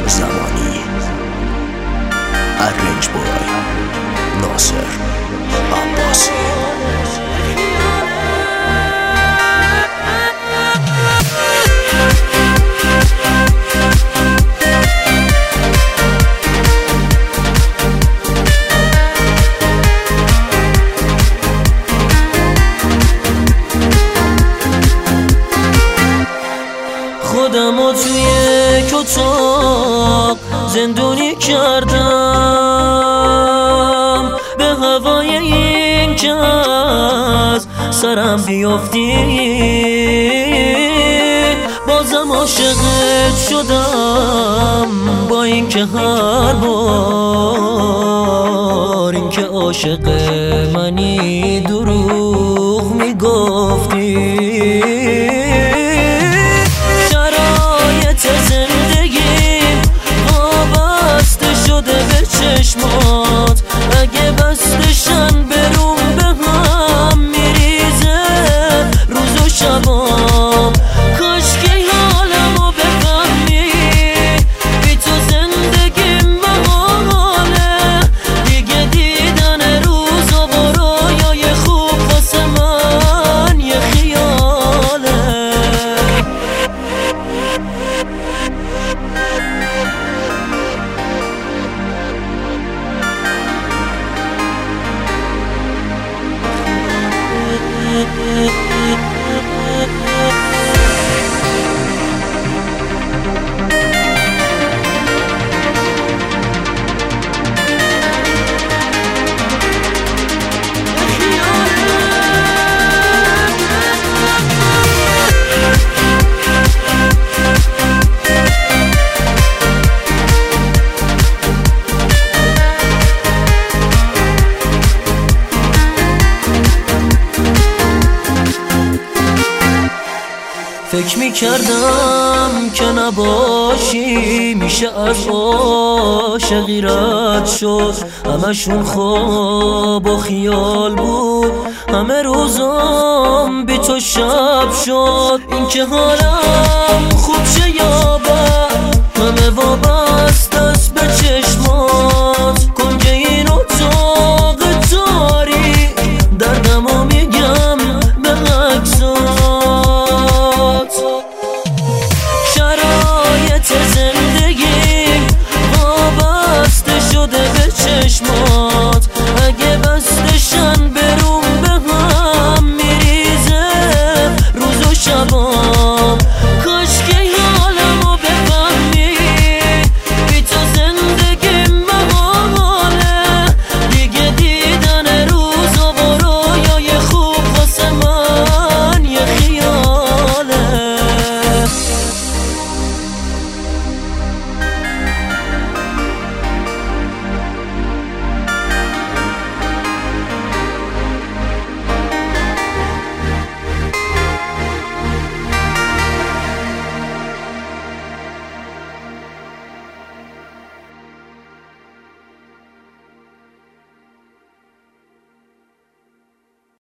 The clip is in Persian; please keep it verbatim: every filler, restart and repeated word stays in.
زمانی. ارنج بای ناصر عباسی. خودمو توی اتاق زندونی کردم، به هوای این که از سرم بیافتی. بازم عاشقت شدم، با این که هر بار این که عاشق منی دروغ میگفتی. چشمات اگه بستشن بروم به هم میریزه روز و شبام. کاش که حالمو بفهمی، بی تو زندگیم محاله. دیگه دیدن روز و برایای خوب واسه من یه خیاله. فکر میکردم که نباشی میشه از عاشقی رد شد. همشون خواب و خیال بود، همه روزم بی تو شب شد. این که حالم خوب شه یا بد، همه وابسته است به چشمات. کن